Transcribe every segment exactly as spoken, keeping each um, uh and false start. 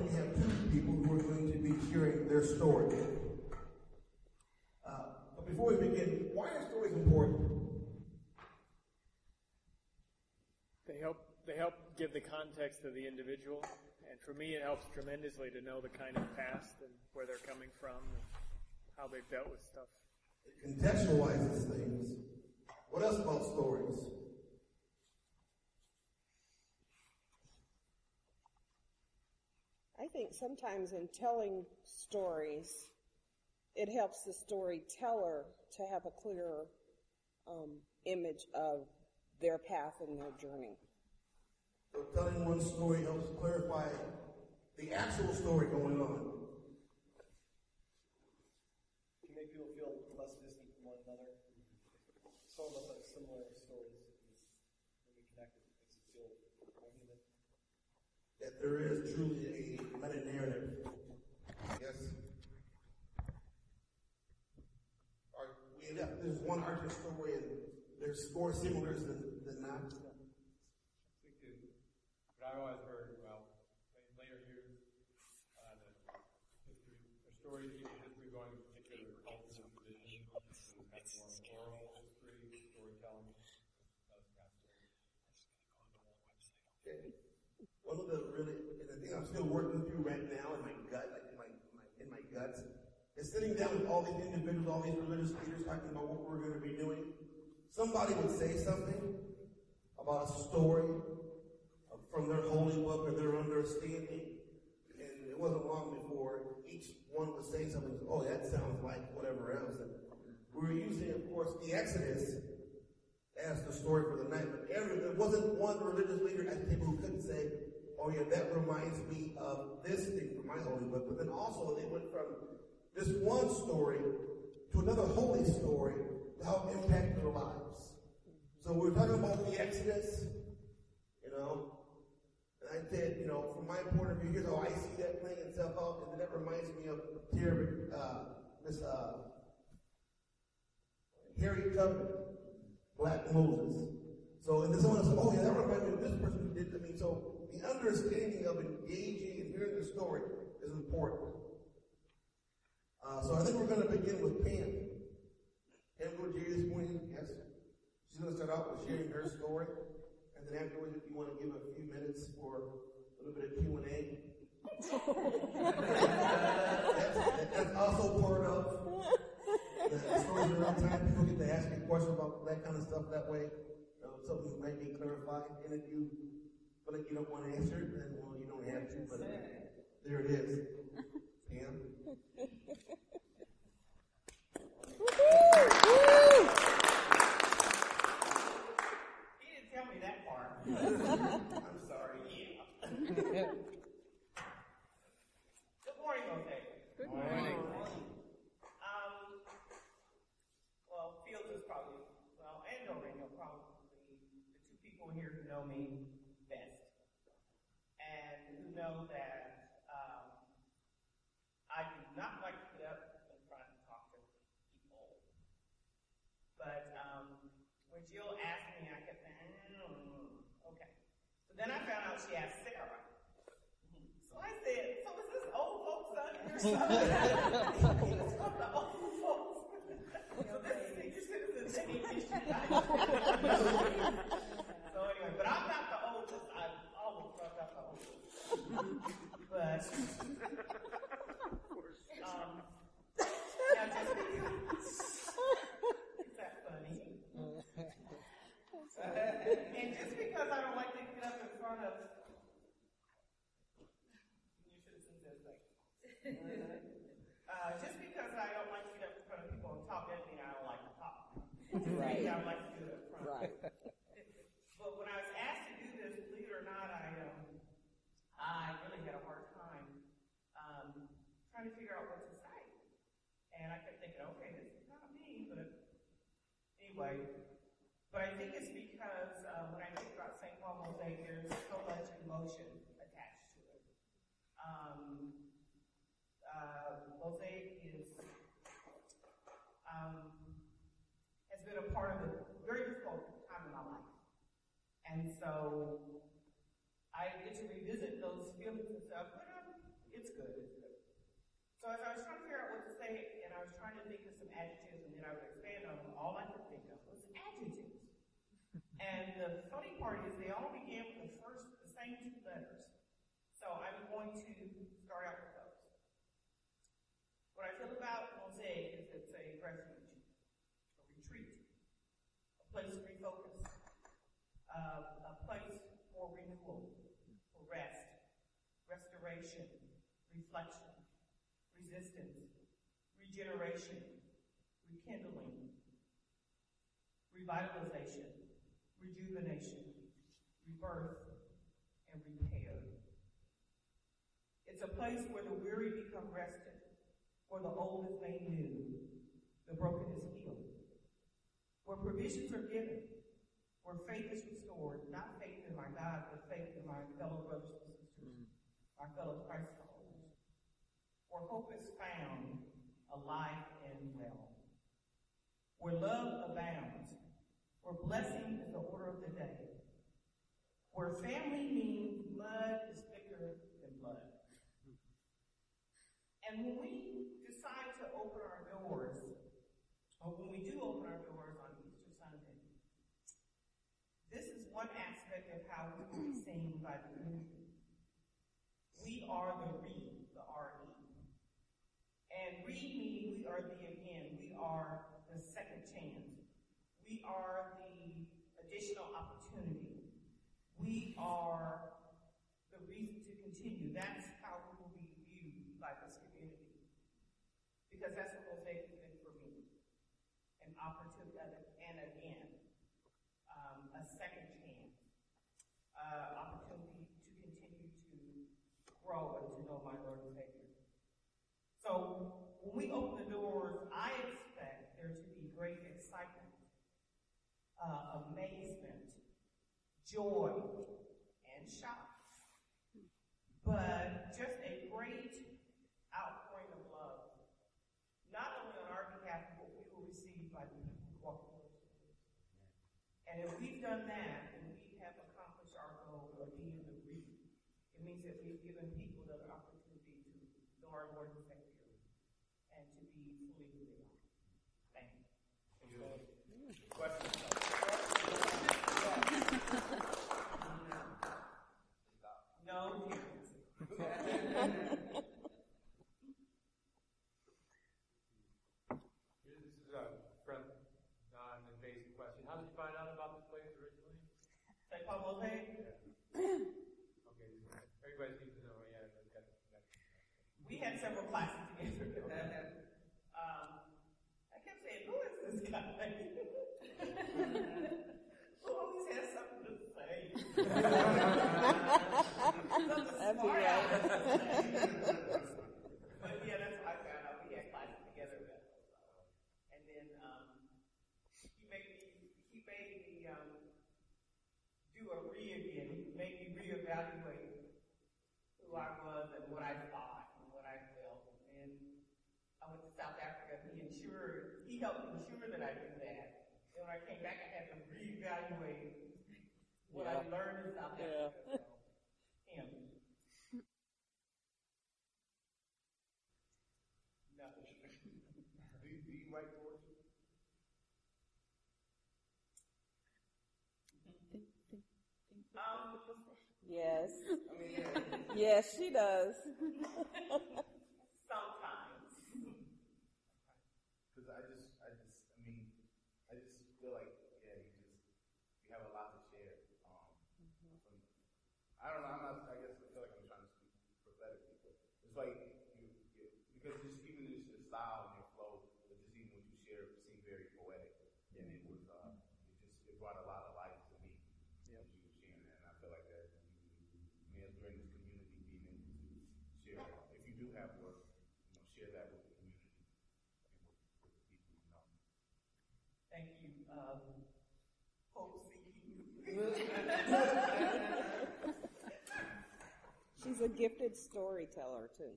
we have two people who are going to be sharing their story. Uh, but before we begin, why are stories important? They help. They help give the context to the individual, and for me, it helps tremendously to know the kind of past and where they're coming from and how they've dealt with stuff. It contextualizes things. What else about stories? I think sometimes in telling stories, it helps the storyteller to have a clearer um, image of their path and their journey. So telling one story helps clarify the actual story going on. Can make people feel less distant from one another. Some of us have similar stories. When we connect, it makes it feel more human. That there is truly a meta-narrative. Yes. Are we have, there's one artist story and there's more similars than, than not. I think too. But I've always heard, well, in later years, uh, the history, the stories, history going to particular cultures and traditions, and have more oral history, storytelling, those kind of stories. Okay. One of the really, and the thing I'm still working through right now in my gut, like in my, my in my guts, is sitting down with all these individuals, all these religious leaders, talking about what we're going to be doing. Somebody would say something about a story from their holy book or their understanding, and it wasn't long before each one would say something. Oh, that sounds like whatever else. And we were using, of course, the Exodus as the story for the night, but every, there wasn't one religious leader at the table who couldn't say, oh yeah, that reminds me of this thing from my holy book. But then also they went from this one story to another holy story to help impact their lives. So we were talking about the Exodus, you know, and I said, you know, from my point of view, here's how I see that playing itself out, and then that reminds me of Terry, uh, this uh, Harry Tubman, Black Moses. So, and then someone said, oh yeah, that reminds me of this person who did to me. So the understanding of engaging and hearing the story is important. Uh, so I think we're going to begin with Pam. Pam Gauthier this morning, yes. She's going to start out with sharing her story. And then afterwards, if you want to give a few minutes for a little bit of Q and A. that's, that's also part of the stories around time. People get to ask you questions about that kind of stuff that way. Uh, something might be clarified. And if you feel like you don't want to answer it, then, well, you don't have to. But there it is. Pam. He didn't tell me that part. I'm sorry. Yeah. Good morning, Jose. Good morning. Um, well, Fields is probably, well, and Doreen are probably the two people here who know me best. And who know that um, I do not like to get up in front and talk to people. But um, when Jill asked me, I kept saying, mm, okay. So then I found out she asked Sarah. So I said, so is this old folks out here? It's from the old folks. So this is senior citizens that need issues. So anyway, but I'm not the oldest. I've always thought I'm the oldest. But, um, now just because, is that funny? Uh, and just because I don't like to get up in front of senior citizens as like, uh, just because I don't like to get up in front of people and talk doesn't mean I don't like to talk. Right. I don't like to do it up front. Right. But when I was asked to do this, believe it or not, I um, I really had a hard time um, trying to figure out what to say. And I kept thinking, okay, this is not me, but anyway. But I think it's because uh, when I think about Saint Paul Mosaic, there's so much emotion attached to it. Um, uh, Mosaic is um, has been a part of a very difficult time in my life. And so I get to revisit those feelings and stuff, but I'm So as I was trying to figure out what to say, and I was trying to think of some adjectives, and then I would expand on them, all I could think of was adjectives. And the funny part is they all began with the first, the same two letters. So I'm going to start out with those. What I feel about Mosaic is it's a refuge, a retreat, a place to refocus, uh, a place for renewal, for rest, restoration, reflection, resistance, regeneration, rekindling, revitalization, rejuvenation, rebirth, and repair. It's a place where the weary become rested, where the old is made new, the broken is healed, where provisions are given, where faith is restored, not faith in my God, but faith in my fellow brothers and sisters, my fellow Christ followers, where hope is found, alive and well, where love abounds, where blessing is the order of the day, where family means blood is thicker than blood. And when we decide to open our doors, or when we do open our doors on Easter Sunday, this is one aspect of how we will be seen by the community. We are the re, the R E. And re meaning we are the again, we are the second chance. We are the additional opportunity. We are the reason to continue. That's how we will be viewed by this community. Because that's what Mosaic has been for me. An opportunity, and again, um, a second chance. Uh, opportunity to continue to grow and to know my Lord and Savior. So when we open the doors, I expect there to be great excitement, uh, amazement, joy, and shock. But just a great outpouring of love, not only on our behalf, but we will receive by the people who walk in those doors. And if we've done that, and we have accomplished our goal of being the reap, it means that we've given people the opportunity to know our Lord and Savior and to be fully who they are. Thank you. Questions? No. This is a friend, non-invasive question. How did you find out about this place originally? Say Paul Mosaic? Okay, everybody seems to know. Yeah, that's got that. We had several classes together. um, I kept saying, who is this guy? Who always has something to say? Something That'd be smart right. aleck to say. But yeah, that's how I found out. We had classes together. And then um, he made me, he made me um, do a re again. He made me reevaluate who I was and what I thought and what I felt. And I went to South Africa. He ensured, he helped ensure that I do that. And when I came back, I had to reevaluate what Yeah. I learned in South Yeah. Africa. So, him. No. Do you, do you write poetry? Um, Yes. I mean, yeah. Yes, she does. sometimes. Because I just, I just, I mean, I just feel like, yeah, you just, you have a lot to share. Um, from, I don't know, I'm not, I guess I feel like I'm trying to speak prophetically, but it's like, you, you because just even just your style and your flow, but just even what you share seemed very poetic. And it was, uh, it just, it brought a lot of life to me. Yep. As you were sharing that, and I feel like that, you, you, as we're in this community, being able to share, if you do have work, you know, share that with the community and with, with the people you know. Thank you. Um, hope seeking. She's a gifted storyteller, too.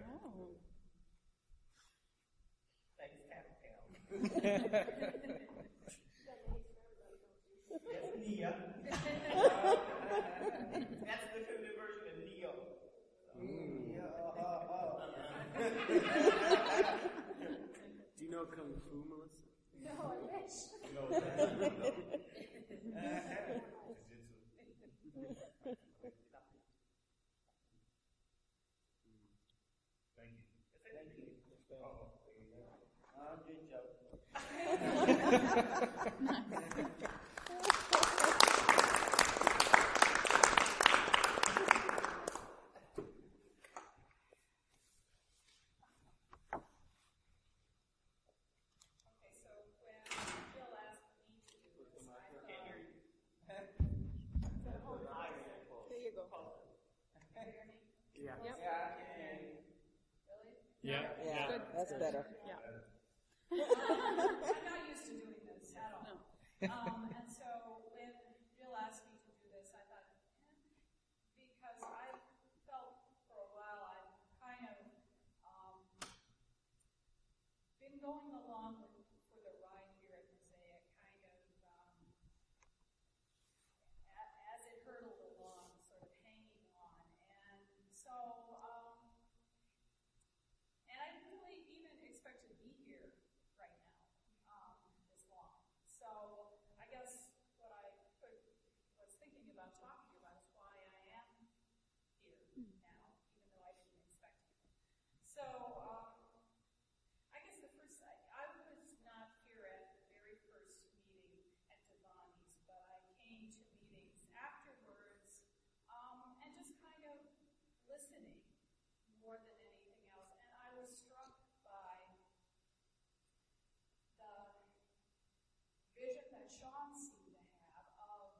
Thanks, Tattletale. That's Nia. That's the feminine version of Neo. Yeah, uh, uh, uh. Do you know Kung Fu, Melissa? No, I wish. No, no, no. Thank you. Thank you. Uh, good job. Okay, so when Bill asked me to do this, I thought. There you go. Yeah. Yep. Really? Yeah. Yeah, that's better. I'm not used to doing this at all. Um, and so when Bill asked me to do this, I thought, eh, because I felt for a while I've kind of um, been going along with for the ride here at Mosaic, kind of um, a- as it hurtled along, sort of hanging on, and so. Um, and I didn't really even expect to be here right now, um, this long. So I guess what I could, was thinking about talking about is why I am here now, even though I didn't expect to. So um, I guess the first, I, I was not here at the very first meeting at Devani's, but I came to meetings afterwards um, and just kind of listening more than anything else. And I was struck by the vision that Sean seemed to have of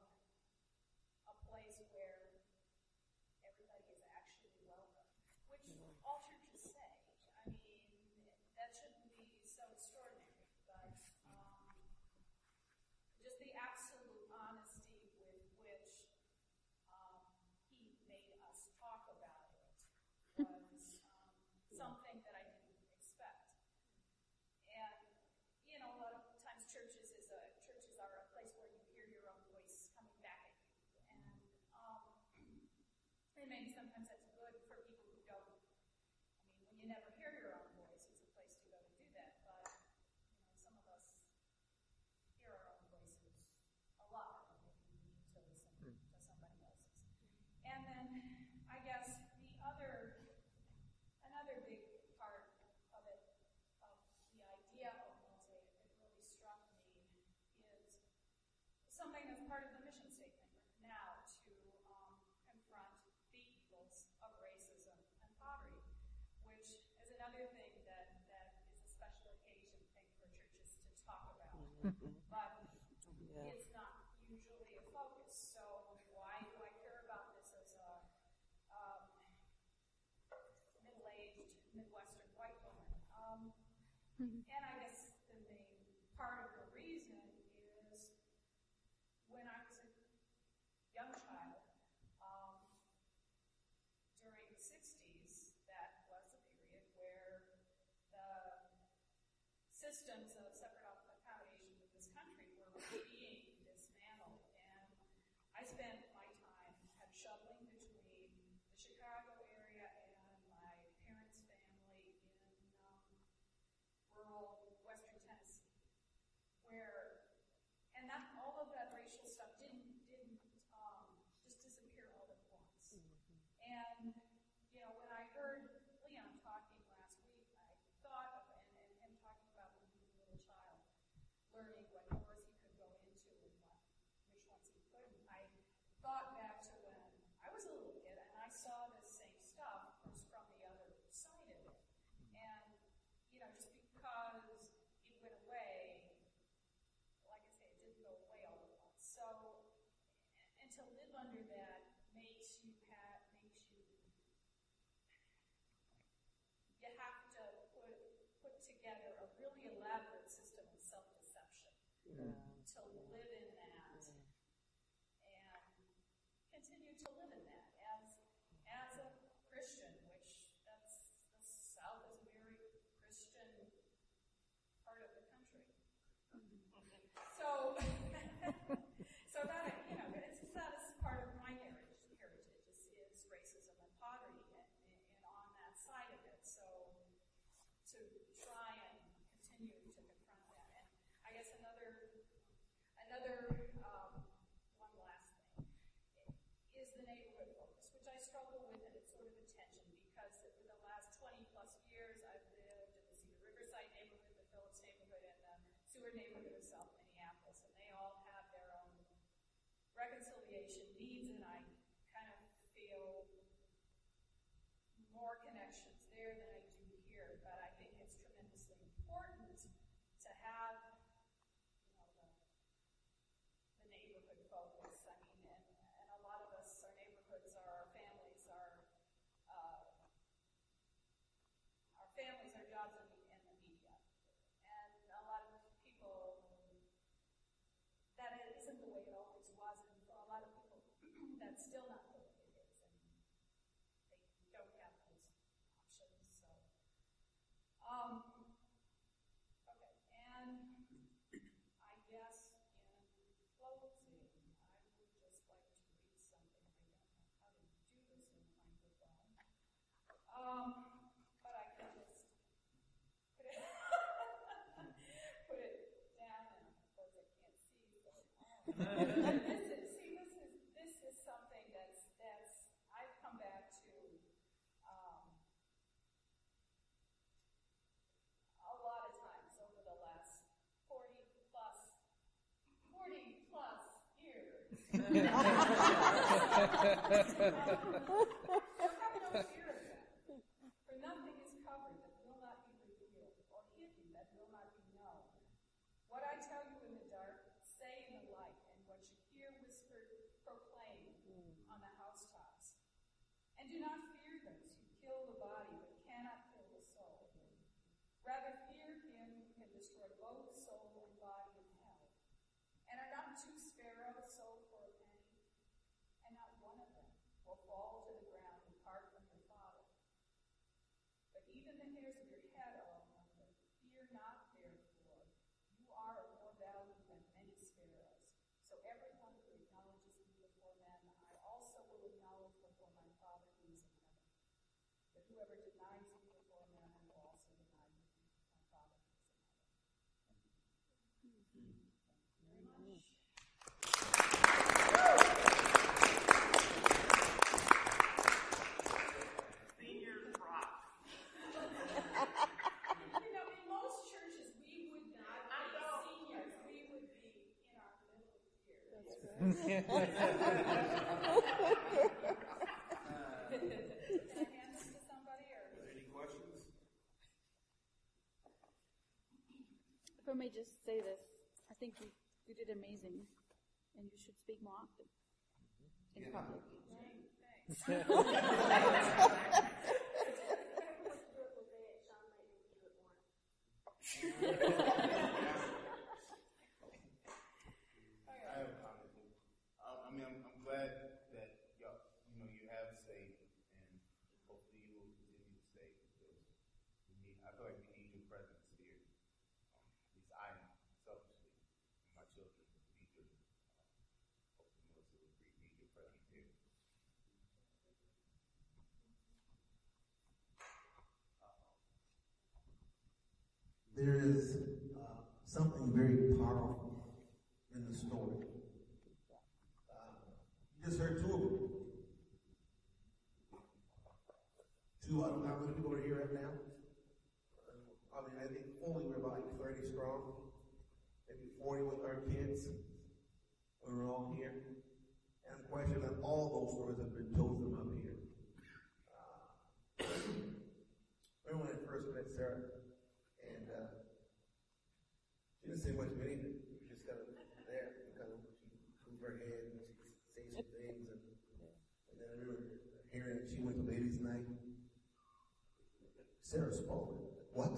a place where everybody is actually welcome, which all churches say. I mean, that shouldn't be so extraordinary, but um, just the absolute honesty with which um, he made us talk about it was um, something that I didn't expect. And you know, a lot of times churches is a churches are a place where you hear your own voice coming back at you, and um, and maybe sometimes that's good for people who don't. I mean, when you never hear your own voice, it's a place to go to do that. But you know, some of us hear our own voices a lot, and maybe we need to listen to somebody else's. And then I guess the other, another big part of it, of the idea of Mosaic that really struck me is something that's part of the mission statement now to um, confront the evils of racism and poverty, which is another thing that, that is a special occasion thing for churches to talk about. But Yeah. it's not usually a focus. So why do I care about this as a um, middle-aged Midwestern white woman? Um, and I guess the main part of the reason is when I was a young child, um, during the sixties, that was a period where the systems of separate accommodation in this country were being dismantled. And I spent my time kind of shuttling between the Chicago area and my parents' family in um, rural western Tennessee, where, and that all of that racial stuff didn't didn't um, just disappear all at once. And you know, when I heard Leon talking last week, I thought of and, and him talking about when he was a little child, learning what doors he could go into and what which ones he couldn't. I thought back to when I was a little kid and I saw this same stuff just from the other side of it. And you know, just because it went away, like I say, it didn't go away all at once. So, and to live under that makes you have, makes you, you have to put, put together a really elaborate system of self-deception to live in that and continue to live in that as, as a Christian, which that's, the South is a very Christian part of the country. So, so that, you know, it's, that is part of my heritage, heritage is, is racism and poverty and, and on that side of it. So, to try and continue to confront that. And I guess another, another um, one last thing is the neighborhood focus, which I struggle with, and it's sort of a tension because for the last twenty plus years I've lived in the Cedar Riverside neighborhood, the Phillips neighborhood, and the Seward neighborhood of South Minneapolis, and they all have their own reconciliation needs, and I kind of feel more connections there than I do here, but I think it's tremendously important to have, you know, the, the neighborhood focus. I mean, and, and a lot of us, our neighborhoods are our families, our uh, our families, our jobs, and the, and the media. And a lot of people, that isn't the way it always was, and for a lot of people, that's still not the way it is, and they don't have those options. So, um, okay, and I guess in closing, I would just like to read something. I don't know how to do this in the microphone, um, but I can just put it put it down, and of course I can't see. So, um, this is see, this is this is something that's that's I've come back to um, a lot of times over the last forty plus forty plus years. um, so have no fear of that. For nothing is covered that will not be revealed, or hidden that will not be known. What I tell you in the dark, say in the light, and what you hear whispered, proclaim on the housetops. And do not fear those who kill the body, but cannot kill the soul. Rather fear him who can destroy both soul and body in hell. And are not two sparrows sold for a penny? And not one of them will fall to the ground apart from your Father. But even the hairs of your head are all numbered. Fear not, therefore. You are of more value than many sparrows. So everyone who acknowledges me before men, I also will acknowledge before my Father who is in heaven. But whoever denies me before men, I will also deny my Father who is in heaven. Very much. Seniors rock. You know, in most churches, we would not be seniors. We would be in our middle years. Can I hand this to somebody, or? Any questions? If I may just say this, I think you, you did amazing, and you should speak more often in Yeah. public. Thanks. I have a comment. Um, I mean, I'm, I'm glad that y'all, you know, you have stayed, and hopefully you will continue to stay because we need. I feel like we need your presence here. Um, at least I am selfishly, and my children need your. Um, hopefully, Melissa will agree. Need your presence here. There is uh, something very powerful in the story. Uh, you just heard two of them. Two out of how many people are here right now? I mean, I think only we're about like thirty strong, maybe forty with our kids. We're all here. And I'm questioning that all those stories have been told them up here. Uh, remember when I first met Sarah? And uh, she didn't say much of anything. She was just kind of there. Kind of, she moved her head and she would say some things. And, and then I remember hearing she went to ladies' night. Sarah spoke. What?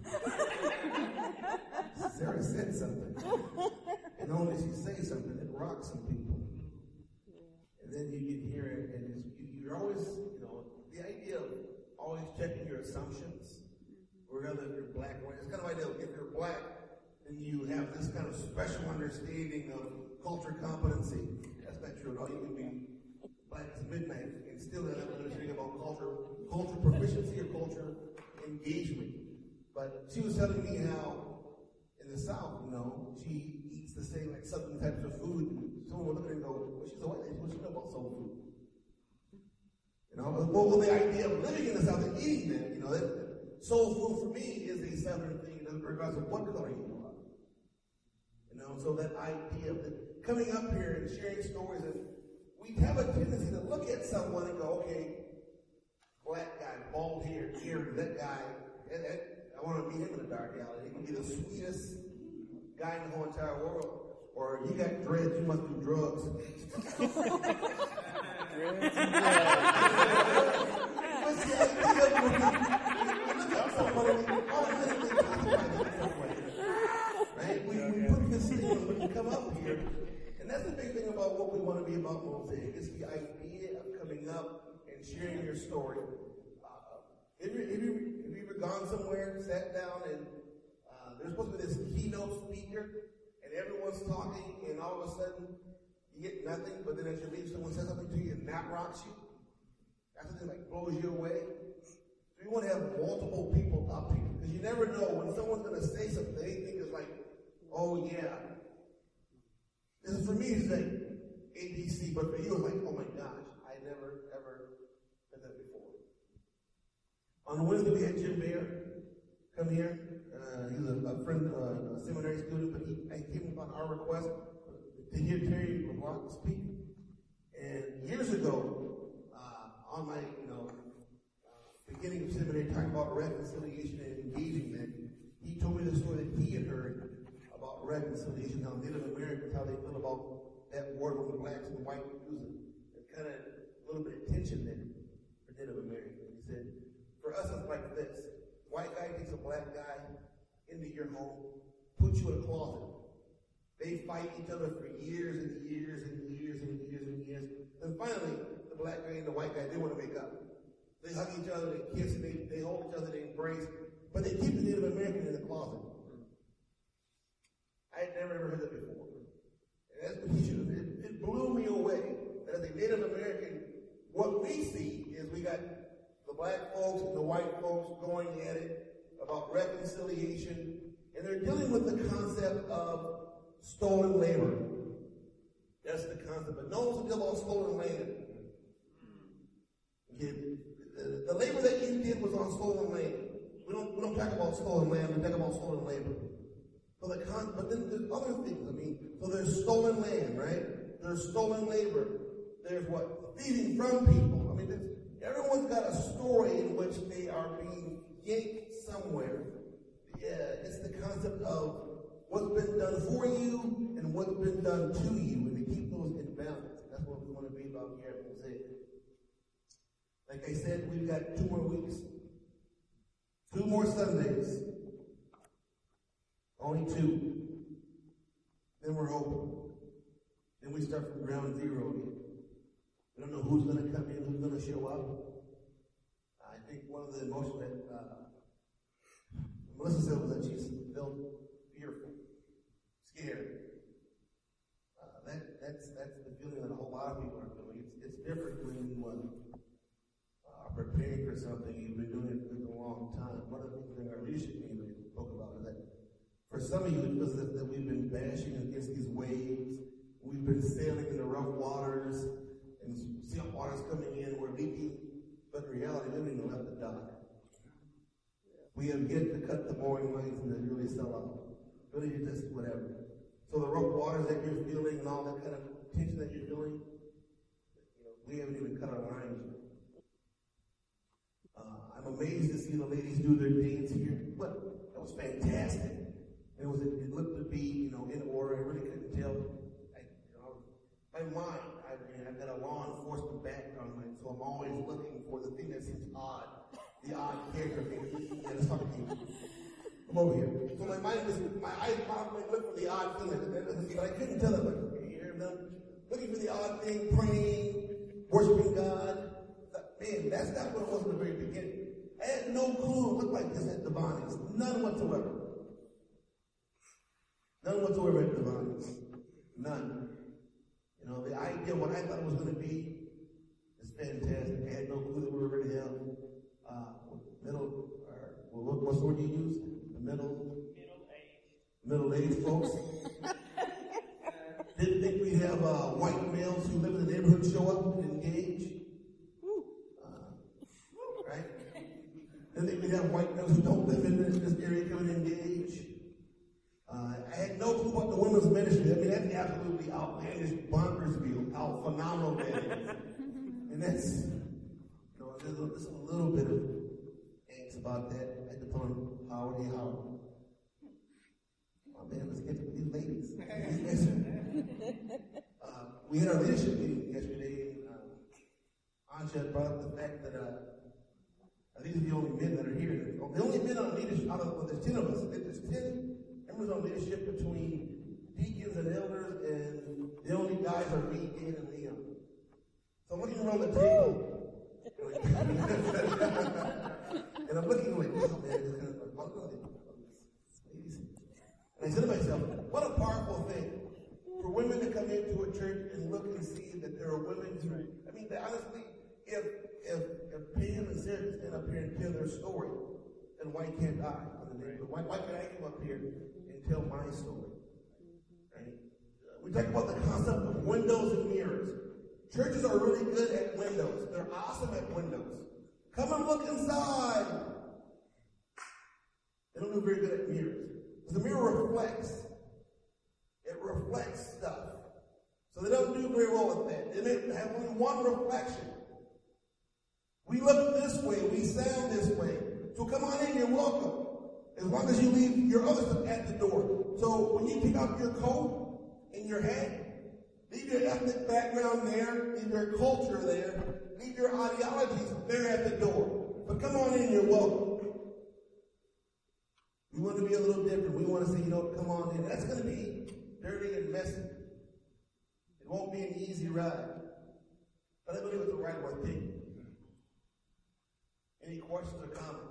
Sarah said something. And not only she say something, it rocked some people. And then you get here and it's, you, you're always, you know, the idea of always checking your assumptions. Whether you're black or white. It's kind of idea of if you're black, then you have this kind of special understanding of culture competency. That's not true at all. You can be black as midnight and still have an understanding about culture, culture proficiency or culture engagement. But she was telling me how in the South, you know, she eats the same like southern types of food. Someone will look at her and go, well, she's a white lady, what she know about soul food? You know, but well, the idea of living in the South and eating that, you know, that soul food for me is a southern thing, regardless of what color you are. You know, so that idea of the, coming up here and sharing stories, and we have a tendency to look at someone and go, okay, black guy, bald hair, earring, that guy, and, and I want to meet him in the dark alley. He can be the sweetest guy in the whole entire world. Or you got dreads, you must do drugs. Dreads and right? We, we put this thing on when you come up here. And that's the big thing about what we want to be about Mosaic. It's the idea of coming up and sharing your story. Uh, have, you, have, you, have you ever gone somewhere, sat down, and uh, there's supposed to be this keynote speaker, and everyone's talking, and all of a sudden, you get nothing, but then as you leave, someone says something to you, and that rocks you. That something like blows you away. So you want to have multiple people up here, because you never know when someone's going to say something they think is like, oh yeah. This is for me, it's like A B C, but for you, it's like, oh my gosh, I never ever done that before. On Wednesday, we had Jim Bear come here. Uh, he was a, a friend, uh, a seminary student, but he I came upon our request to hear Terry LeBlanc speak. And years ago, uh, on my, you know, uh, beginning of seminary, talking about reconciliation and engaging that, he told me the story that he had heard about reconciliation, how Native Americans, how they feel about that word when the blacks and the whites use it. There's kind of a little bit of tension there for Native Americans. He said, for us, it's like this. White guy takes a black guy into your home, puts you in a closet. They fight each other for years and years and years and years and years. And finally, the black guy and the white guy, they want to make up. They hug each other, they kiss, they, they hold each other, they embrace, but they keep the Native American in the closet. I had never ever heard that before. And that's what he should have. It, it blew me away that as a Native American, what we see is we got the black folks and the white folks going at it about reconciliation, and they're dealing with the concept of stolen labor. That's the concept. But no one's dealing about stolen land. Okay. The, the labor that you did was on stolen land. We don't we don't talk about stolen land. We talk about stolen labor. So the con, but then there's other things. I mean, so there's stolen land, right? There's stolen labor. There's what thieving from people. I mean, there's, everyone's got a story in which they are being yanked somewhere. Yeah, it's the concept of what's been done for you and what's been done to you, and to keep those in balance. That's what we want to be about here at Mosaic. Like I said, we've got two more weeks, two more Sundays, only two. Then we're open. Then we start from ground zero again. We don't know who's going to come in, who's going to show up. I think one of the emotions that uh, Melissa said was that she's felt fearful, scared. Uh, that, that's that's the feeling that a whole lot of people are feeling. It's, it's different when you uh, are preparing for something. You've been doing it for a long time. One of the things that our leadership team spoke about is that for some of you, it feels that, that we've been bashing against these waves. We've been sailing in the rough waters, and sea waters coming in. We're leaking, but in reality, we haven't even left the dock. We have yet to cut the mooring lines and then really sell out. Really, you're just whatever. So the rough waters that you're feeling and all that kind of tension that you're feeling, you know, we haven't even cut our lines yet. Uh, I'm amazed to see the ladies do their dance here. But that was fantastic. It was. It looked to be, you know, in order. I really couldn't tell. I, you know, my mind. I, I've got a law enforcement background, so I'm always looking for the thing that seems odd. The odd character thing. Yeah, let's talk to you. Come over here. So my mind was, my eyes probably looked for the odd thing, but I couldn't tell it. But you hear them looking for the odd thing, praying, worshiping God. Man, that's not what it was in the very beginning. I had no clue it looked like this at Devoni's. None whatsoever. None whatsoever at Devoni's. None. You know, the idea what I thought it was going to be is fantastic. I had no clue that we were going to have uh, middle, or what, what's the word you use? days, folks. Didn't think we'd have uh, white males who live in the neighborhood show up and engage. Uh, right? Didn't think we'd have white males who don't live in this, this area come and engage. Uh, I had no clue about the women's ministry. I mean, that's absolutely outlandish, bonkers view, how phenomenal that is. And that's, you know, there's a, there's a little bit of angst about that. I had to tell him, Howard, hey, Howard. Oh, man, let's get to these ladies. uh, we had our leadership meeting yesterday, and uh, Anja brought up the fact that uh, these are the only men that are here. The only men on leadership, out of, well, there's ten of us. There's ten members on leadership between deacons and elders, and the only guys are me, Dan, and Leon. So I'm looking around the table, and I'm looking like, oh man, this kind of like, ladies. And I said to myself, what a powerful thing for women to come into a church and look and see that there are women who, I mean, honestly, if if if Pam and Sarah can stand up here and tell their story, then why can't I? Why, why can't I come up here and tell my story? Right? We talk about the concept of windows and mirrors. Churches are really good at windows. They're awesome at windows. Come and look inside. They don't do very good at mirrors. Because the mirror reflects. It reflects stuff. So they don't do very well with that. They may have only one reflection. We look this way. We sound this way. So come on in. You're welcome. As long as you leave your other stuff at the door. So when you pick up your coat and your hat, leave your ethnic background there, leave your culture there, leave your ideologies there at the door. But come on in, you're welcome. We want to be a little different. We want to say, you know, come on in. That's going to be dirty and messy. It won't be an easy ride. But I believe it's a ride worth taking. Any questions or comments?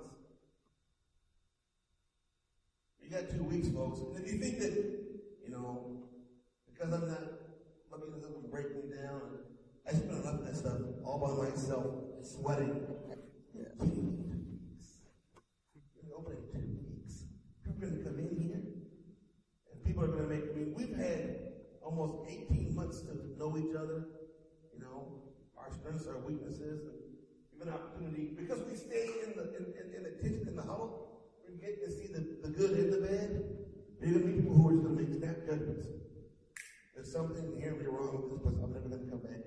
You got two weeks, folks. And if you think that, you know, because I'm not looking at something break me down, I spent enough of that stuff all by myself, sweating. Two weeks. Opening two weeks. People are going to come in here, and people are going to make, I mean, we've had almost eighteen months to know each other, you know, our strengths, our weaknesses, and even opportunity, because we stay in the, in, in, in the kitchen, in the huddle, we get to see the, the good and the bad. You're going to meet people who are just going to make snap judgments. There's something inherently wrong with this person. I'm never going to come back.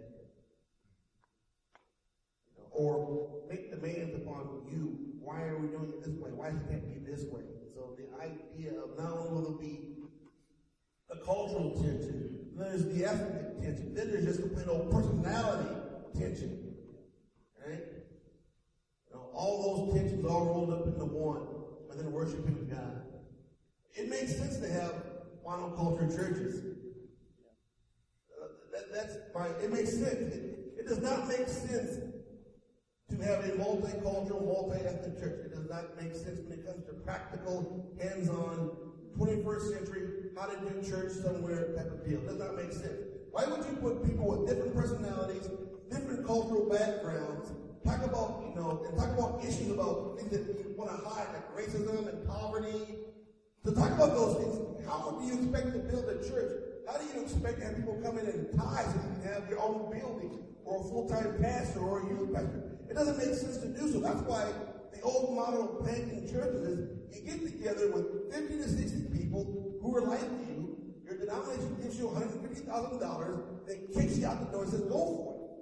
You know, or make demands upon you. Why are we doing it this way? Why can't it be this way? So the idea of not only will there be the cultural tension, then there's the ethnic tension, then there's just a plain old personality tension. Right? You know, all those tensions all rolled up into one, and then worshiping God. It makes sense to have monoculture churches. Uh, that, that's my. It makes sense. It, it does not make sense to have a multicultural, multi-ethnic church. It does not make sense when it comes to practical, hands-on, twenty-first century, how to do church somewhere type of deal. It does not make sense. Why would you put people with different personalities, different cultural backgrounds, talk about, you know, and talk about issues about things that you want to hide, like racism and poverty? To talk about those things, how do you expect to build a church? How do you expect to have people come in and tithe so you can have your own building or a full-time pastor or a youth pastor? It doesn't make sense to do so. That's why the old model of planting churches is you get together with fifty to sixty people who are like you. Your denomination gives you one hundred fifty thousand dollars, then kicks you out the door and says, go for it.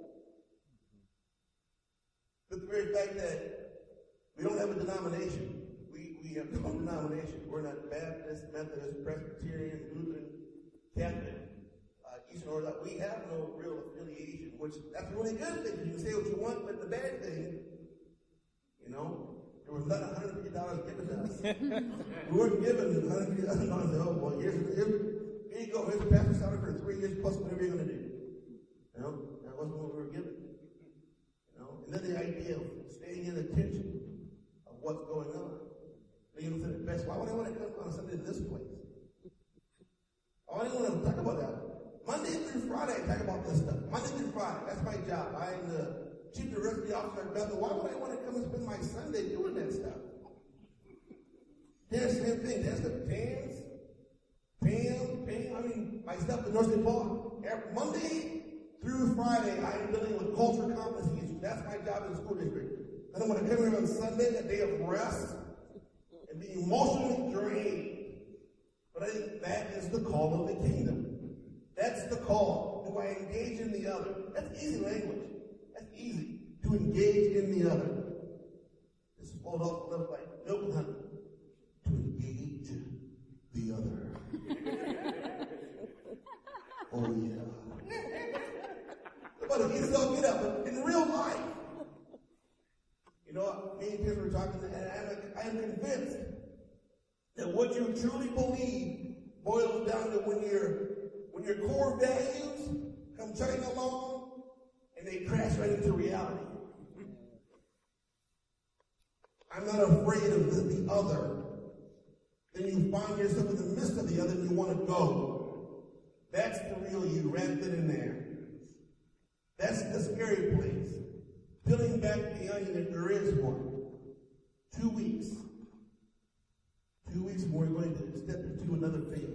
But the very fact that we don't have a denomination, we have no denomination. We're not Baptist, Methodist, Presbyterian, Lutheran, Catholic, uh, Eastern Orthodox. We have no real affiliation, which that's a really good thing. You can say what you want, but the bad thing, you know, there was not one hundred fifty dollars given to us. We weren't given one hundred fifty thousand dollars. Oh, well, here's, here, here you go. Here's the pastor salary for three years plus whatever you're going to do. You know, that wasn't what we were given. You know, and then the idea of staying in the tension of what's going on. You know, said it best. Why would I want to come on Sunday to this place? I didn't want to talk about that. Monday through Friday, I talk about this stuff. Monday through Friday, that's my job. I'm the chief diversity officer at Bethel. Why would I want to come and spend my Sunday doing that stuff? Dance, same thing. Dance, dance, Pam, Pam, I mean, myself and Nurse Paul, every Monday through Friday, I am dealing with cultural competency issues. That's my job in the school district. And I'm going to come here on Sunday, a day of rest, and be emotionally drained. But I think that is the call of the kingdom. That's the call. Do I engage in the other? That's easy language. That's easy. To engage in the other. It's pulled off left like milk and honey. To engage the other. Oh, yeah. But if you don't get up in real life, you know, me and Tim were talking, and I am convinced that what you truly believe boils down to when your when your core values come chugging along and they crash right into reality. I'm not afraid of the, the other. Then you find yourself in the midst of the other and you want to go. That's the real you wrapped it in there. That's the scary place. Peeling back the onion if there is one. Two weeks. Two weeks more, we're going to step into another phase.